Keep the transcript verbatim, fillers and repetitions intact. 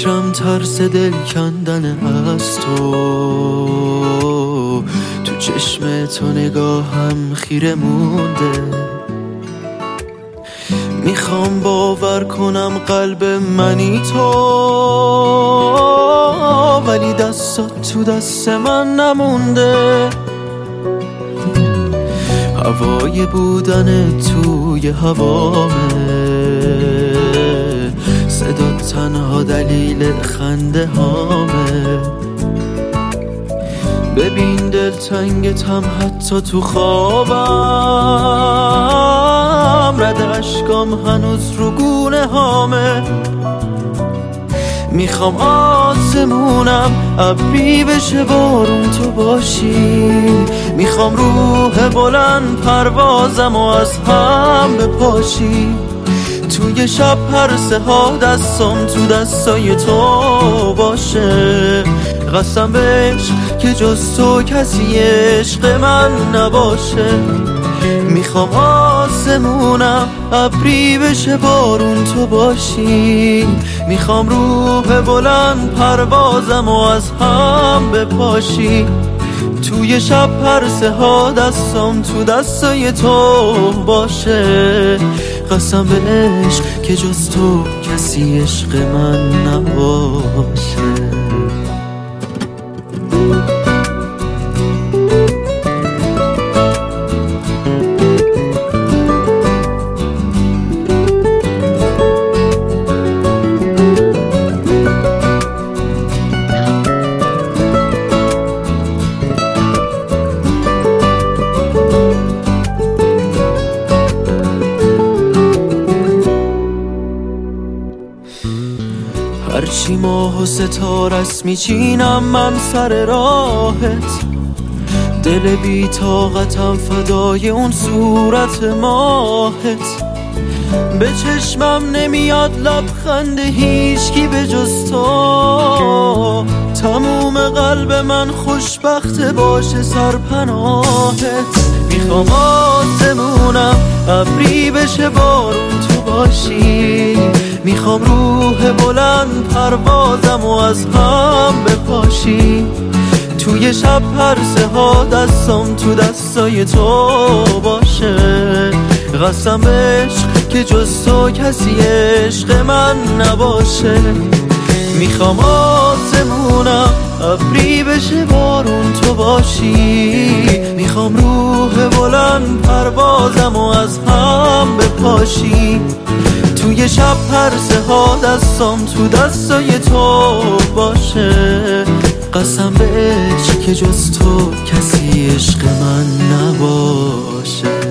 فکرم ترس دل کندن از تو، تو چشم تو نگاهم خیره مونده. میخوام باور کنم قلب منی تو، ولی دستات تو دست من نمونده. هوای بودن توی هوامه، صدا تنها دلیل خنده هامه. ببین دلتنگتم حتی تو خوابم، رد اشکام هنوز رو گونه هامه. میخوام آسمونم ابری بشه بارون تو باشی، میخوام روح بلند پروازم و از هم بپاشی. توی شب پرسه ها دستم تو دستای تو باشه، قسم بهش که جز تو کسی عشق من نباشه. میخوام آسمونم ابری بشه بارون تو باشی، میخوام روح بلند پروازم و از هم بپاشی. توی شب پرسه ها دستم تو دستای تو باشه، قسم بهش که جز تو کسی عشق من نباشه. هرچی ماه و ستارست میچینم من سر راهت، دل بی طاقتم فدای اون صورت ماهت. به چشمم نمیاد لبخند هیچکی به جز تو، تموم قلب من خوشبخت باشه سرپناهت. میخوام آسمونم ابری بشه بارون تو باشی، میخوام روح بلند پروازم و از هم بپاشی. توی شب پرسه ها دستم تو دستای تو باشه، قسم بهش که جز تو کسی عشق من نباشه. میخوام آسمونم ابری بشه بارون تو باشی، میخوام روح بلند پروازم و از هم بپاشی. توی شب پرسه ها دستم تو دستای تو باشه، قسم بهش که جز تو کسی عشق من نباشه.